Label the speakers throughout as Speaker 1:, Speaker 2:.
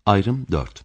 Speaker 1: Ayrım 4.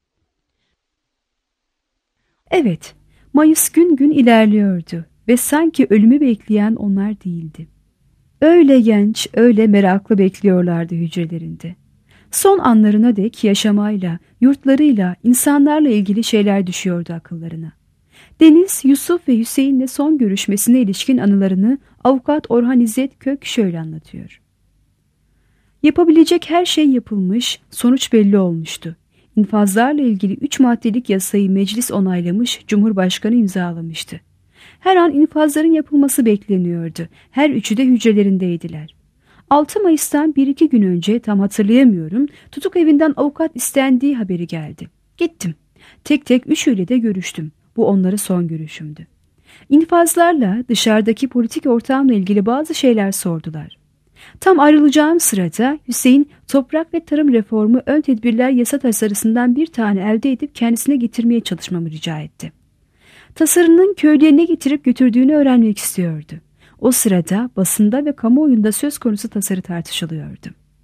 Speaker 2: Evet, Mayıs gün gün ilerliyordu ve sanki ölümü bekleyen onlar değildi. Öyle genç, öyle meraklı bekliyorlardı hücrelerinde. Son anlarına dek yaşamayla, yurtlarıyla, insanlarla ilgili şeyler düşüyordu akıllarına. Deniz, Yusuf ve Hüseyin'le son görüşmesine ilişkin anılarını avukat Orhan İzzet Kök şöyle anlatıyor. Yapabilecek her şey yapılmış, sonuç belli olmuştu. İnfazlarla ilgili 3 maddelik yasayı meclis onaylamış, Cumhurbaşkanı imzalamıştı. Her an infazların yapılması bekleniyordu. Her üçü de hücrelerindeydiler. 6 Mayıs'tan 1-2 gün önce, tam hatırlayamıyorum, tutuk evinden avukat istendiği haberi geldi. Gittim. Tek tek üçüyle de görüştüm. Bu onlara son görüşümdü. İnfazlarla, dışarıdaki politik ortamla ilgili bazı şeyler sordular. Tam ayrılacağım sırada Hüseyin, toprak ve tarım reformu ön tedbirler yasa tasarısından bir tane elde edip kendisine getirmeye çalışmamı rica etti. Tasarının köylüye getirip götürdüğünü öğrenmek istiyordu. O sırada basında ve kamuoyunda söz konusu tasarı tartışılıyordu.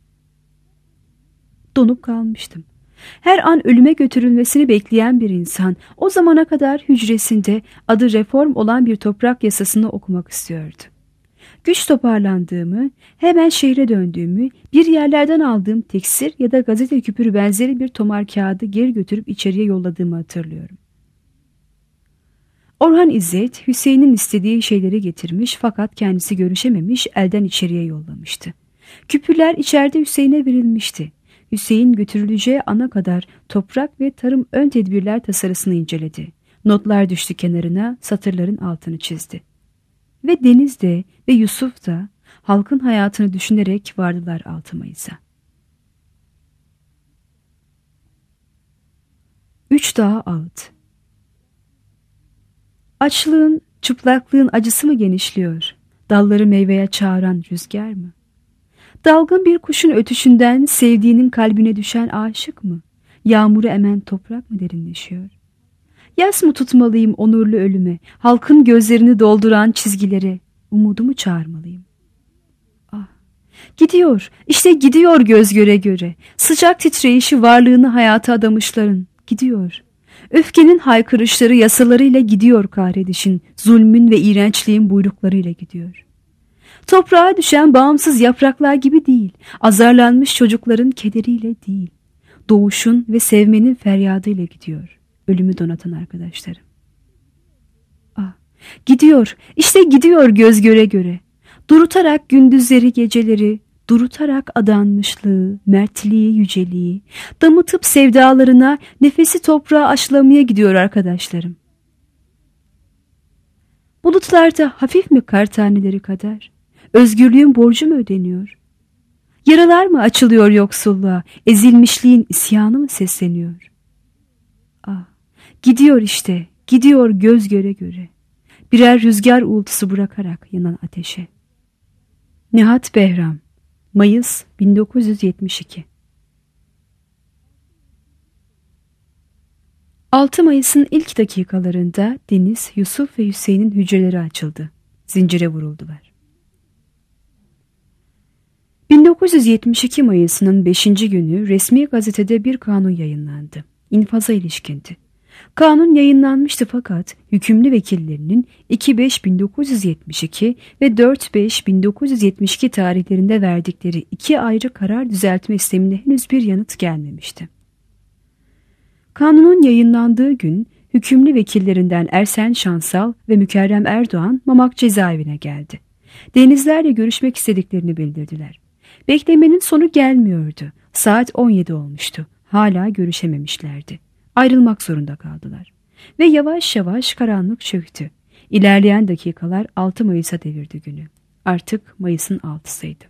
Speaker 2: Donup kalmıştım. Her an ölüme götürülmesini bekleyen bir insan o zamana kadar hücresinde adı reform olan bir toprak yasasını okumak istiyordu. Güç toparlandığımı, hemen şehre döndüğümü, bir yerlerden aldığım teksir ya da gazete küpürü benzeri bir tomar kağıdı geri götürüp içeriye yolladığımı hatırlıyorum. Orhan İzzet, Hüseyin'in istediği şeyleri getirmiş fakat kendisi görüşememiş, elden içeriye yollamıştı. Küpürler içeride Hüseyin'e verilmişti. Hüseyin götürüleceği ana kadar toprak ve tarım ön tedbirler tasarısını inceledi. Notlar düştü kenarına, satırların altını çizdi. Ve Deniz de ve Yusuf da halkın hayatını düşünerek vardılar 6 Mayıs'a. 3 Dağ Ağıt. Açlığın, çıplaklığın acısı mı genişliyor? Dalları meyveye çağıran rüzgar mı? Dalgın bir kuşun ötüşünden sevdiğinin kalbine düşen aşık mı? Yağmuru emen toprak mı derinleşiyor? Yas mı tutmalıyım onurlu ölüme, halkın gözlerini dolduran çizgilere, umudumu çağırmalıyım? Ah, gidiyor, işte gidiyor göz göre göre, sıcak titreyişi varlığını hayata adamışların, gidiyor. Öfkenin haykırışları yasalarıyla gidiyor kahredişin, zulmün ve iğrençliğin buyruklarıyla gidiyor. Toprağa düşen bağımsız yapraklar gibi değil, azarlanmış çocukların kederiyle değil, doğuşun ve sevmenin feryadıyla gidiyor. Ölümü donatan arkadaşlarım. Ah, gidiyor, işte gidiyor göz göre göre. Durutarak gündüzleri geceleri, durutarak adanmışlığı, mertliği, yüceliği, damıtıp sevdalarına nefesi toprağa aşılamaya gidiyor arkadaşlarım. Bulutlarda hafif mi kar taneleri kadar? Özgürlüğün borcu mu ödeniyor? Yaralar mı açılıyor yoksulluğa, ezilmişliğin isyanı mı sesleniyor? Ah, gidiyor işte, gidiyor göz göre göre. Birer rüzgar uğultusu bırakarak yanan ateşe. Nihat Behram, Mayıs 1972. 6 Mayıs'ın ilk dakikalarında Deniz, Yusuf ve Hüseyin'in hücreleri açıldı. Zincire vuruldular. 1972 Mayıs'ının 5. günü resmi gazetede bir kanun yayınlandı. İnfaza ilişkindi. Kanun yayınlanmıştı fakat hükümlü vekillerinin 2-5-1972 ve 4-5-1972 tarihlerinde verdikleri 2 ayrı karar düzeltme istemine henüz bir yanıt gelmemişti. Kanunun yayınlandığı gün hükümlü vekillerinden Ersen Şansal ve Mükerrem Erdoğan Mamak cezaevine geldi. Denizlerle görüşmek istediklerini bildirdiler. Beklemenin sonu gelmiyordu. Saat 17 olmuştu. Hala görüşememişlerdi. Ayrılmak zorunda kaldılar. Ve yavaş yavaş karanlık çöktü. İlerleyen dakikalar 6 Mayıs'a devirdi günü. Artık Mayıs'ın 6'sıydı.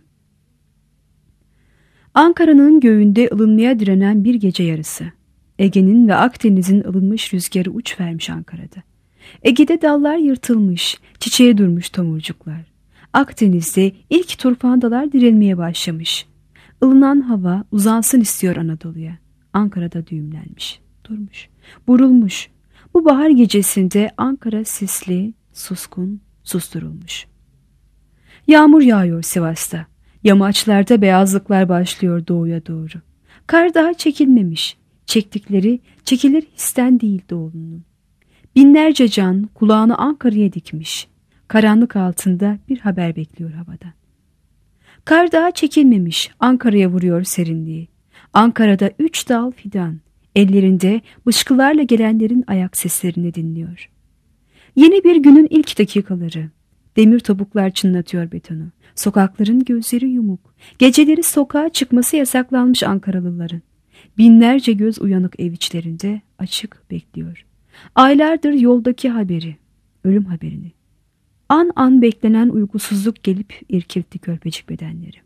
Speaker 2: Ankara'nın göğünde ılınmaya direnen bir gece yarısı. Ege'nin ve Akdeniz'in ılınmış rüzgarı uç vermiş Ankara'da. Ege'de dallar yırtılmış, çiçeğe durmuş tomurcuklar. Akdeniz'de ilk turfandalar dirilmeye başlamış. Ilınan hava uzansın istiyor Anadolu'ya. Ankara'da düğümlenmiş, durmuş, burulmuş. Bu bahar gecesinde Ankara sisli, suskun, susturulmuş. Yağmur yağıyor Sivas'ta. Yamaçlarda beyazlıklar başlıyor doğuya doğru. Kar daha çekilmemiş. Çektikleri çekilir histen değildi oğlunun. Binlerce can kulağını Ankara'ya dikmiş. Karanlık altında bir haber bekliyor havada. Kar daha çekilmemiş, Ankara'ya vuruyor serinliği. Ankara'da 3 dal fidan, ellerinde bışkılarla gelenlerin ayak seslerini dinliyor. Yeni bir günün ilk dakikaları. Demir topuklar çınlatıyor betonu. Sokakların gözleri yumuk. Geceleri sokağa çıkması yasaklanmış Ankaralıların. Binlerce göz uyanık ev içlerinde açık bekliyor. Aylardır yoldaki haberi, ölüm haberini. An an beklenen uykusuzluk gelip irkiltti körpecik bedenleri.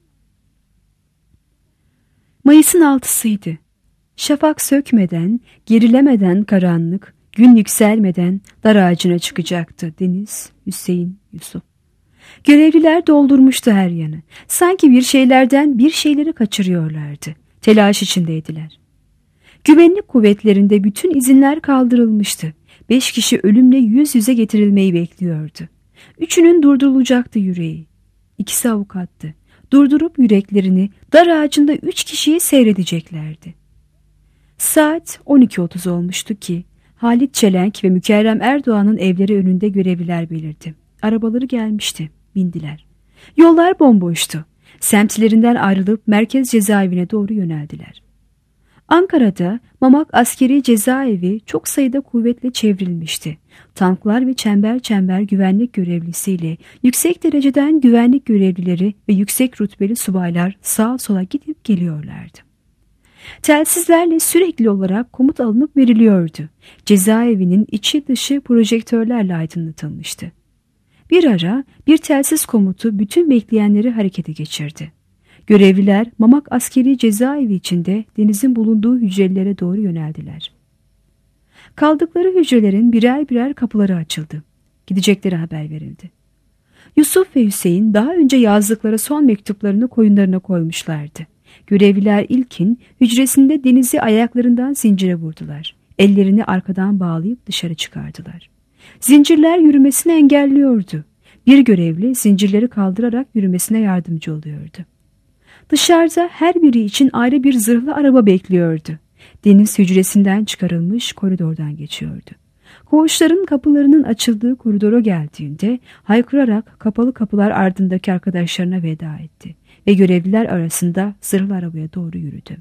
Speaker 2: Mayıs'ın 6'sıydı. Şafak sökmeden, gerilemeden karanlık, gün yükselmeden dar ağacına çıkacaktı Deniz, Hüseyin, Yusuf. Görevliler doldurmuştu her yanı. Sanki bir şeylerden bir şeyleri kaçırıyorlardı. Telaş içindeydiler. Güvenlik kuvvetlerinde bütün izinler kaldırılmıştı. 5 kişi ölümle yüz yüze getirilmeyi bekliyordu. 3'ünün durdurulacaktı yüreği. 2'si avukattı. Durdurup yüreklerini dar ağacında 3 kişiyi seyredeceklerdi. Saat 12:30 olmuştu ki Halit Çelenk ve Mükerrem Erdoğan'ın evleri önünde görevliler belirdi. Arabaları gelmişti. Bindiler. Yollar bomboştu. Semtlerinden ayrılıp merkez cezaevine doğru yöneldiler. Ankara'da Mamak Askeri Cezaevi çok sayıda kuvvetle çevrilmişti. Tanklar ve çember çember güvenlik görevlisiyle yüksek dereceden güvenlik görevlileri ve yüksek rütbeli subaylar sağa sola gidip geliyorlardı. Telsizlerle sürekli olarak komut alınıp veriliyordu. Cezaevinin içi dışı projektörlerle aydınlatılmıştı. Bir ara bir telsiz komutu bütün bekleyenleri harekete geçirdi. Görevliler Mamak Askeri Cezaevi içinde Deniz'in bulunduğu hücrelere doğru yöneldiler. Kaldıkları hücrelerin birer birer kapıları açıldı. Gidecekleri haber verildi. Yusuf ve Hüseyin daha önce yazdıkları son mektuplarını koyunlarına koymuşlardı. Görevliler ilkin hücresinde Deniz'i ayaklarından zincire vurdular. Ellerini arkadan bağlayıp dışarı çıkardılar. Zincirler yürümesini engelliyordu. Bir görevli zincirleri kaldırarak yürümesine yardımcı oluyordu. Dışarıda her biri için ayrı bir zırhlı araba bekliyordu. Deniz hücresinden çıkarılmış koridordan geçiyordu. Koğuşların kapılarının açıldığı koridora geldiğinde haykırarak kapalı kapılar ardındaki arkadaşlarına veda etti ve görevliler arasında zırhlı arabaya doğru yürüdü.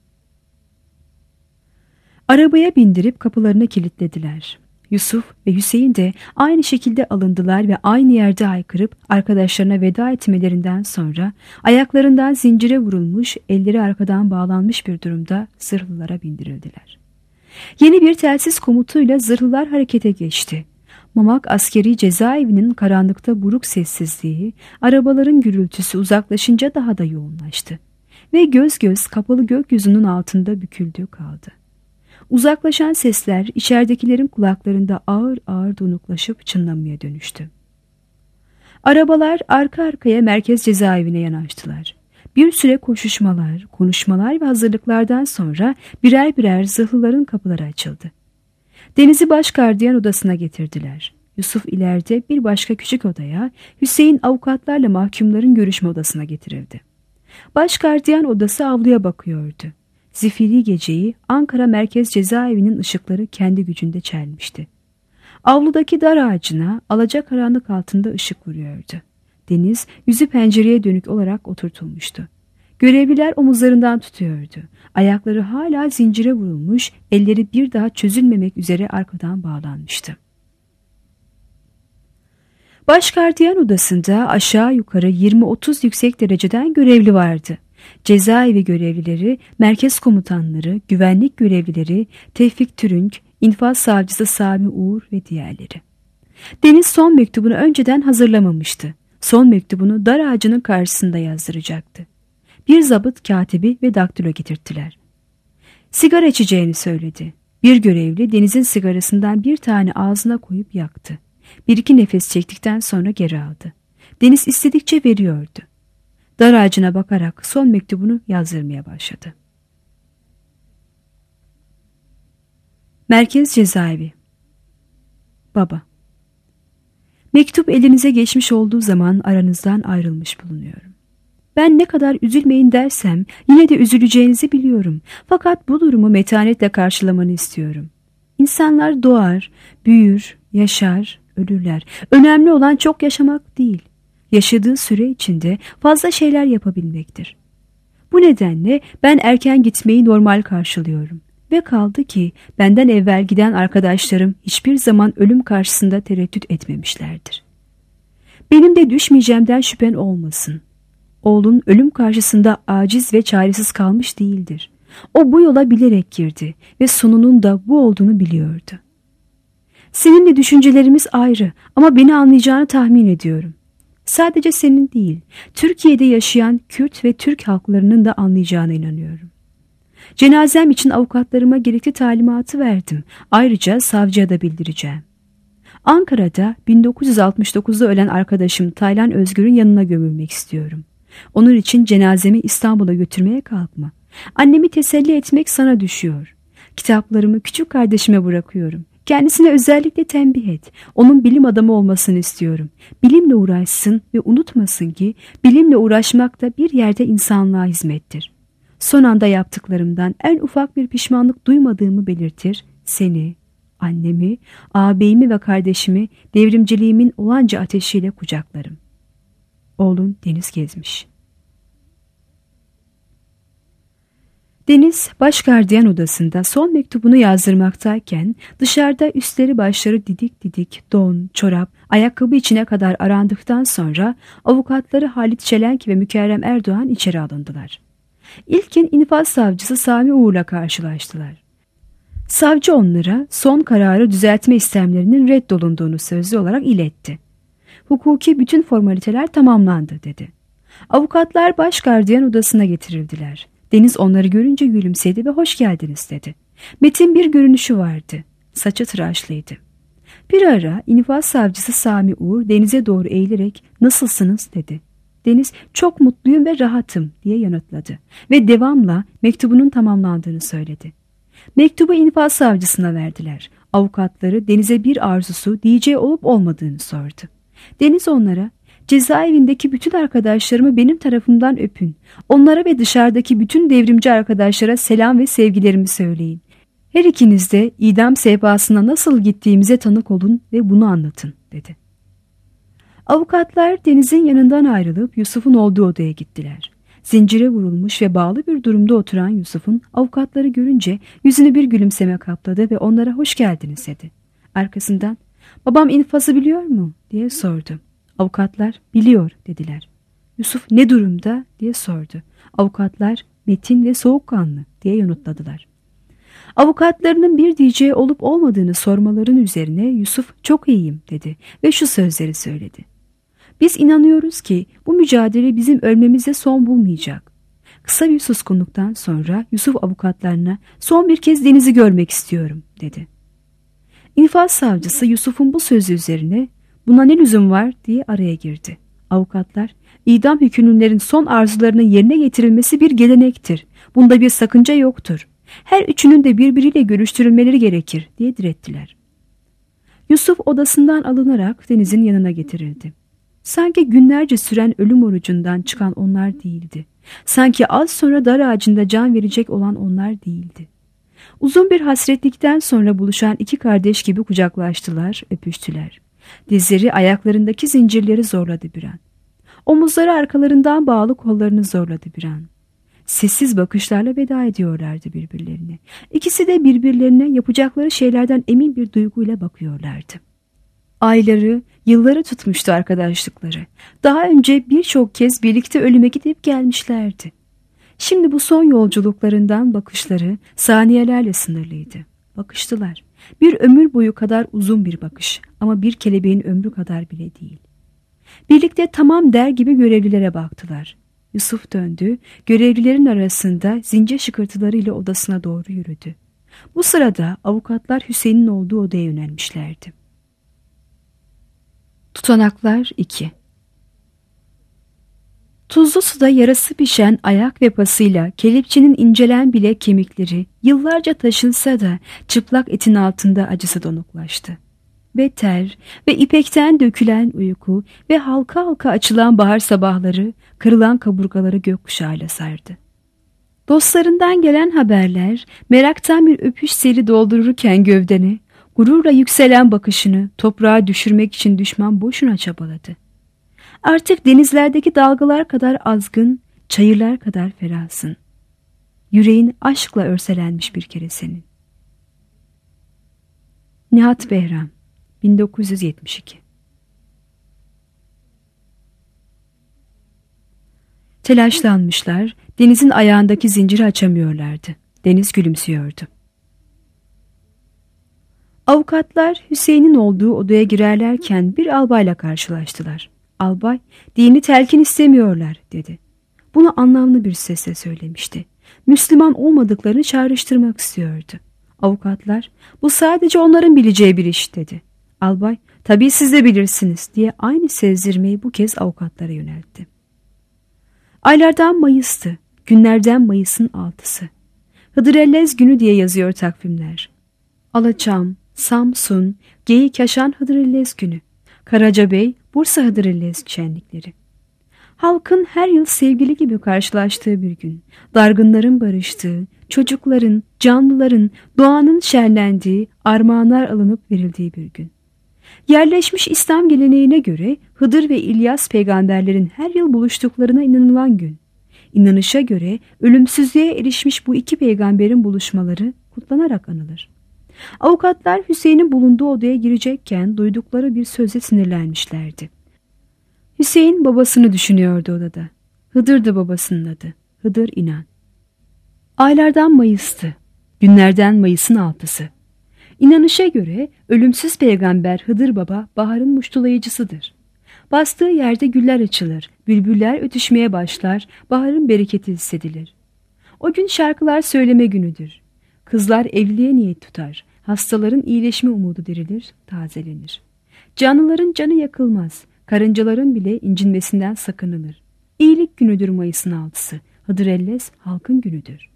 Speaker 2: Arabaya bindirip kapılarını kilitlediler. Yusuf ve Hüseyin de aynı şekilde alındılar ve aynı yerde haykırıp arkadaşlarına veda etmelerinden sonra ayaklarından zincire vurulmuş, elleri arkadan bağlanmış bir durumda zırhlılara bindirildiler. Yeni bir telsiz komutuyla zırhlılar harekete geçti. Mamak Askeri Cezaevinin karanlıkta buruk sessizliği, arabaların gürültüsü uzaklaşınca daha da yoğunlaştı ve göz göz kapalı gökyüzünün altında büküldü kaldı. Uzaklaşan sesler içeridekilerin kulaklarında ağır ağır donuklaşıp çınlamaya dönüştü. Arabalar arka arkaya merkez cezaevine yanaştılar. Bir süre koşuşmalar, konuşmalar ve hazırlıklardan sonra birer birer zırhlıların kapıları açıldı. Deniz'i başgardiyan odasına getirdiler. Yusuf ileride bir başka küçük odaya, Hüseyin avukatlarla mahkumların görüşme odasına getirildi. Başgardiyan odası avluya bakıyordu. Zifiri geceyi Ankara Merkez Cezaevi'nin ışıkları kendi gücünde çelmişti. Avludaki dar ağacına alacakaranlık altında ışık vuruyordu. Deniz yüzü pencereye dönük olarak oturtulmuştu. Görevliler omuzlarından tutuyordu. Ayakları hala zincire vurulmuş, elleri bir daha çözülmemek üzere arkadan bağlanmıştı. Başgardiyan odasında aşağı yukarı 20-30 yüksek dereceden görevli vardı. Cezaevi görevlileri, merkez komutanları, güvenlik görevlileri, Tevfik Türünk, infaz savcısı Sami Uğur ve diğerleri. Deniz son mektubunu önceden hazırlamamıştı. Son mektubunu dar ağacının karşısında yazdıracaktı. Bir zabıt katibi ve daktilo getirttiler. Sigara içeceğini söyledi. Bir görevli Deniz'in sigarasından bir tane ağzına koyup yaktı. Bir iki nefes çektikten sonra geri aldı. Deniz istedikçe veriyordu. Dar ağacına bakarak son mektubunu yazdırmaya başladı. Merkez Cezaevi. Baba. Mektup elinize geçmiş olduğu zaman aranızdan ayrılmış bulunuyorum. Ben ne kadar üzülmeyin dersem yine de üzüleceğinizi biliyorum. Fakat bu durumu metanetle karşılamanı istiyorum. İnsanlar doğar, büyür, yaşar, ölürler. Önemli olan çok yaşamak değil. Yaşadığı süre içinde fazla şeyler yapabilmektir. Bu nedenle ben erken gitmeyi normal karşılıyorum. Ve kaldı ki benden evvel giden arkadaşlarım hiçbir zaman ölüm karşısında tereddüt etmemişlerdir. Benim de düşmeyeceğimden şüphen olmasın. Oğlun ölüm karşısında aciz ve çaresiz kalmış değildir. O bu yola bilerek girdi ve sonunun da bu olduğunu biliyordu. Seninle düşüncelerimiz ayrı ama beni anlayacağını tahmin ediyorum. Sadece senin değil, Türkiye'de yaşayan Kürt ve Türk halklarının da anlayacağına inanıyorum. Cenazem için avukatlarıma gerekli talimatı verdim. Ayrıca savcıya da bildireceğim. Ankara'da 1969'da ölen arkadaşım Taylan Özgür'ün yanına gömülmek istiyorum. Onun için cenazemi İstanbul'a götürmeye kalkma. Annemi teselli etmek sana düşüyor. Kitaplarımı küçük kardeşime bırakıyorum. Kendisine özellikle tembih et. Onun bilim adamı olmasını istiyorum. Bilimle uğraşsın ve unutmasın ki bilimle uğraşmak da bir yerde insanlığa hizmettir. Son anda yaptıklarımdan en ufak bir pişmanlık duymadığımı belirtir. Seni, annemi, ağabeyimi ve kardeşimi devrimciliğimin olanca ateşiyle kucaklarım. Oğlun Deniz Gezmiş. Deniz, başgardiyan odasında son mektubunu yazdırmaktayken dışarıda üstleri başları didik didik don, çorap, ayakkabı içine kadar arandıktan sonra avukatları Halit Çelenk ve Mükerrem Erdoğan içeri alındılar. İlkin infaz savcısı Sami Uğur'la karşılaştılar. Savcı onlara son kararı düzeltme istemlerinin reddolunduğunu sözlü olarak iletti. Hukuki bütün formaliteler tamamlandı dedi. Avukatlar başgardiyan odasına getirildiler. Deniz onları görünce gülümsedi ve hoş geldiniz dedi. Metin bir görünüşü vardı. Saçı tıraşlıydı. Bir ara infaz savcısı Sami Uğur Deniz'e doğru eğilerek nasılsınız dedi. Deniz çok mutluyum ve rahatım diye yanıtladı ve devamla mektubunun tamamlandığını söyledi. Mektubu infaz savcısına verdiler. Avukatları Deniz'e bir arzusu diyeceği olup olmadığını sordu. Deniz onlara cezaevindeki bütün arkadaşlarımı benim tarafımdan öpün. Onlara ve dışarıdaki bütün devrimci arkadaşlara selam ve sevgilerimi söyleyin. Her ikiniz de idam sehpasına nasıl gittiğimize tanık olun ve bunu anlatın dedi. Avukatlar Deniz'in yanından ayrılıp Yusuf'un olduğu odaya gittiler. Zincire vurulmuş ve bağlı bir durumda oturan Yusuf'un avukatları görünce yüzünü bir gülümseme kapladı ve onlara hoş geldiniz dedi. Arkasından babam infazı biliyor mu diye sordu. Avukatlar biliyor dediler. Yusuf ne durumda diye sordu. Avukatlar metin ve soğukkanlı diye yanıtladılar. Avukatlarının bir diyeceği olup olmadığını sormaların üzerine Yusuf çok iyiyim dedi ve şu sözleri söyledi. Biz inanıyoruz ki bu mücadele bizim ölmemize son bulmayacak. Kısa bir suskunluktan sonra Yusuf avukatlarına son bir kez Deniz'i görmek istiyorum dedi. İnfaz savcısı Yusuf'un bu sözü üzerine buna ne lüzum var diye araya girdi. Avukatlar idam hükümlülerin son arzularının yerine getirilmesi bir gelenektir. Bunda bir sakınca yoktur. Her üçünün de birbiriyle görüştürülmeleri gerekir diye direttiler. Yusuf odasından alınarak Deniz'in yanına getirildi. Sanki günlerce süren ölüm orucundan çıkan onlar değildi. Sanki az sonra dar ağacında can verecek olan onlar değildi. Uzun bir hasretlikten sonra buluşan iki kardeş gibi kucaklaştılar, öpüştüler. Dizleri ayaklarındaki zincirleri zorladı bir an. Omuzları arkalarından bağlı kollarını zorladı bir an. Sessiz bakışlarla veda ediyorlardı birbirlerine. İkisi de birbirlerine yapacakları şeylerden emin bir duyguyla bakıyorlardı. Ayları, yılları tutmuştu arkadaşlıkları. Daha önce birçok kez birlikte ölüme gidip gelmişlerdi. Şimdi bu son yolculuklarından bakışları saniyelerle sınırlıydı. Bakıştılar. Bir ömür boyu kadar uzun bir bakış ama bir kelebeğin ömrü kadar bile değil. Birlikte tamam der gibi görevlilere baktılar. Yusuf döndü, görevlilerin arasında zincir şıkırtılarıyla odasına doğru yürüdü. Bu sırada avukatlar Hüseyin'in olduğu odaya yönelmişlerdi. Tutanaklar 2. Tuzlu suda yarası pişen ayak ve pasıyla kelepçenin incelen bile kemikleri yıllarca taşınsa da çıplak etin altında acısı donuklaştı. ve ter ve ipekten dökülen uyku ve halka halka açılan bahar sabahları kırılan kaburgaları gökkuşağıyla sardı. Dostlarından gelen haberler meraktan bir öpüş seli doldururken gövdeni, gururla yükselen bakışını toprağa düşürmek için düşman boşuna çabaladı. Artık denizlerdeki dalgalar kadar azgın, çayırlar kadar ferahsın. Yüreğin aşkla örselenmiş bir kere senin. Nihat Behram, 1972. Telaşlanmışlar, denizin ayağındaki zinciri açamıyorlardı. Deniz gülümsüyordu. Avukatlar Hüseyin'in olduğu odaya girerlerken bir albayla karşılaştılar. Albay, dini telkin istemiyorlar dedi. Bunu anlamlı bir sesle söylemişti. Müslüman olmadıklarını çağrıştırmak istiyordu. Avukatlar, bu sadece onların bileceği bir iş dedi. Albay, tabii siz de bilirsiniz diye aynı sezdirmeyi bu kez avukatlara yöneltti. Aylardan Mayıs'tı, günlerden Mayıs'ın 6'sı. Hıdrellez günü diye yazıyor takvimler. Alaçam, Samsun, Geyikyaşan Hıdrellez günü. Karacabey, Bursa Hıdrellez şenlikleri. Halkın her yıl sevgili gibi karşılaştığı bir gün. Dargınların barıştığı, çocukların, canlıların, doğanın şenlendiği, armağanlar alınıp verildiği bir gün. Yerleşmiş İslam geleneğine göre Hıdır ve İlyas peygamberlerin her yıl buluştuklarına inanılan gün. İnanışa göre ölümsüzlüğe erişmiş bu iki peygamberin buluşmaları kutlanarak anılır. Avukatlar Hüseyin'in bulunduğu odaya girecekken duydukları bir söze sinirlenmişlerdi. Hüseyin babasını düşünüyordu odada. Hıdır da babasının adı. Hıdır İnan. Aylardan Mayıs'tı. Günlerden Mayıs'ın 6'sı. İnanışa göre ölümsüz peygamber Hıdır Baba baharın muştulayıcısıdır. Bastığı yerde güller açılır, bülbüller ötüşmeye başlar, baharın bereketi hissedilir. O gün şarkılar söyleme günüdür. Kızlar evliliğe niyet tutar, hastaların iyileşme umudu dirilir, tazelenir. Canlıların canı yakılmaz, karıncaların bile incinmesinden sakınılır. İyilik günüdür Mayıs'ın 6'sı, Hıdrellez halkın günüdür.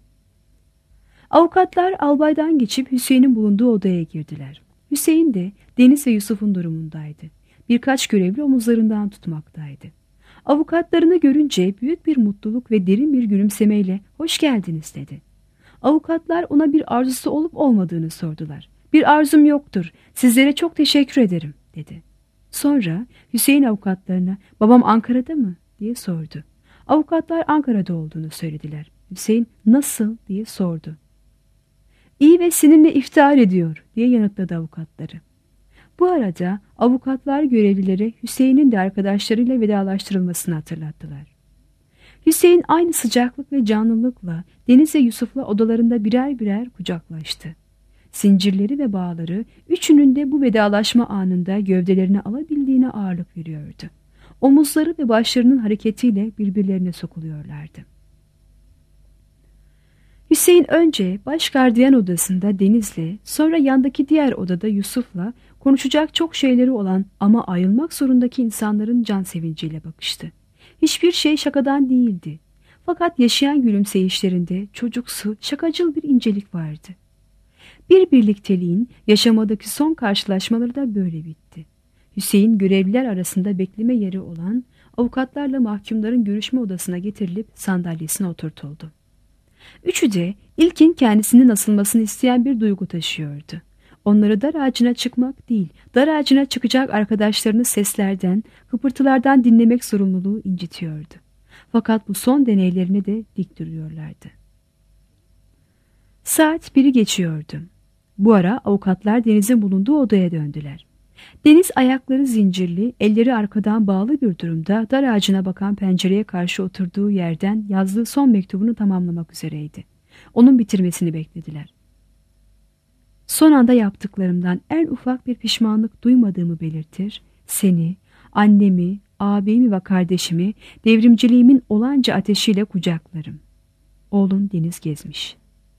Speaker 2: Avukatlar albaydan geçip Hüseyin'in bulunduğu odaya girdiler. Hüseyin de Deniz ve Yusuf'un durumundaydı. Birkaç görevli omuzlarından tutmaktaydı. Avukatlarını görünce büyük bir mutluluk ve derin bir gülümsemeyle "Hoş geldiniz" dedi. Avukatlar ona bir arzusu olup olmadığını sordular. "Bir arzum yoktur, sizlere çok teşekkür ederim" dedi. Sonra Hüseyin avukatlarına "Babam Ankara'da mı?" diye sordu. Avukatlar Ankara'da olduğunu söylediler. Hüseyin "Nasıl?" diye sordu. "İyi ve seninle iftihar ediyor" diye yanıtladı avukatları. Bu arada avukatlar görevlilere Hüseyin'in de arkadaşlarıyla vedalaştırılmasını hatırlattılar. Hüseyin aynı sıcaklık ve canlılıkla Deniz ve Yusuf'la odalarında birer birer kucaklaştı. Zincirleri ve bağları üçünün de bu vedalaşma anında gövdelerine alabildiğine ağırlık veriyordu. Omuzları ve başlarının hareketiyle birbirlerine sokuluyorlardı. Hüseyin önce baş gardiyan odasında Deniz'le, sonra yandaki diğer odada Yusuf'la konuşacak çok şeyleri olan ama ayrılmak zorundaki insanların can sevinciyle bakıştı. Hiçbir şey şakadan değildi. Fakat yaşayan gülümseyişlerinde çocuksu, şakacıl bir incelik vardı. Bir birlikteliğin yaşamadaki son karşılaşmaları da böyle bitti. Hüseyin görevliler arasında bekleme yeri olan avukatlarla mahkumların görüşme odasına getirilip sandalyesine oturtuldu. Üçü de ilkin kendisinin asılmasını isteyen bir duygu taşıyordu. Onları dar ağacına çıkmak değil, dar ağacına çıkacak arkadaşlarını seslerden, kıpırtılardan dinlemek sorumluluğu incitiyordu. Fakat bu son deneylerini de dik duruyorlardı. Saat 1'i geçiyordu. Bu ara avukatlar Deniz'in bulunduğu odaya döndüler. Deniz ayakları zincirli, elleri arkadan bağlı bir durumda dar ağacına bakan pencereye karşı oturduğu yerden yazdığı son mektubunu tamamlamak üzereydi. Onun bitirmesini beklediler. "Son anda yaptıklarımdan en ufak bir pişmanlık duymadığımı belirtir, seni, annemi, ağabeyimi ve kardeşimi devrimciliğimin olanca ateşiyle kucaklarım. Oğlum Deniz Gezmiş."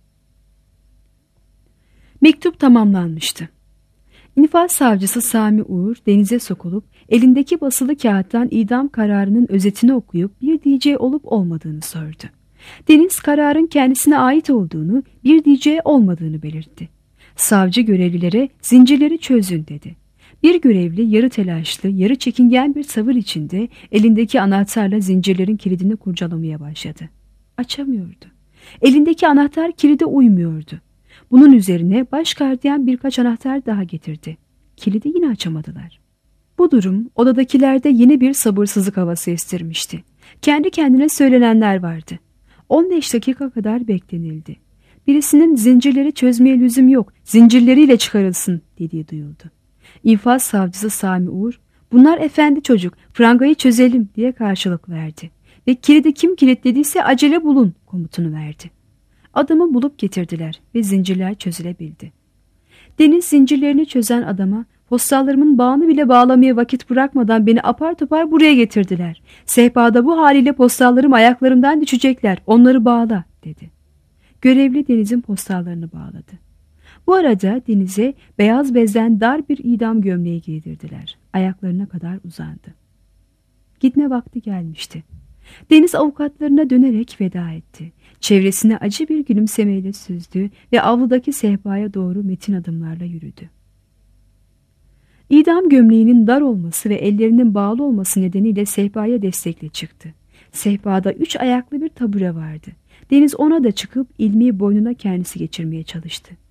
Speaker 2: Mektup tamamlanmıştı. İnfaz savcısı Sami Uğur denize sokulup elindeki basılı kağıttan idam kararının özetini okuyup bir diyeceği olup olmadığını sordu. Deniz kararın kendisine ait olduğunu, bir diyeceği olmadığını belirtti. Savcı görevlilere zincirleri çözün dedi. Bir görevli yarı telaşlı, yarı çekingen bir tavır içinde elindeki anahtarla zincirlerin kilidini kurcalamaya başladı. Açamıyordu. Elindeki anahtar kilide uymuyordu. Bunun üzerine baş gardiyan birkaç anahtar daha getirdi. Kilidi yine açamadılar. Bu durum odadakilerde yeni bir sabırsızlık havası estirmişti. Kendi kendine söylenenler vardı. 15 dakika kadar beklenildi. Birisinin zincirleri çözmeye lüzum yok, zincirleriyle çıkarılsın dediği duyuldu. İnfaz savcısı Sami Uğur, bunlar efendi çocuk, prangayı çözelim diye karşılık verdi. Ve kilidi kim kilitlediyse acele bulun komutunu verdi. Adamı bulup getirdiler ve zincirler çözülebildi. Deniz zincirlerini çözen adama, postallarımın bağını bile bağlamaya vakit bırakmadan beni apar topar buraya getirdiler. Sehpada bu haliyle postallarım ayaklarımdan düşecekler, onları bağla dedi. Görevli Deniz'in postallarını bağladı. Bu arada Deniz'e beyaz bezden dar bir idam gömleği giydirdiler. Ayaklarına kadar uzandı. Gitme vakti gelmişti. Deniz avukatlarına dönerek veda etti. Çevresine acı bir gülümsemeyle süzdü ve avludaki sehpaya doğru metin adımlarla yürüdü. İdam gömleğinin dar olması ve ellerinin bağlı olması nedeniyle sehpaya destekle çıktı. Sehpada 3 ayaklı bir tabure vardı. Deniz ona da çıkıp ilmeği boynuna kendisi geçirmeye çalıştı.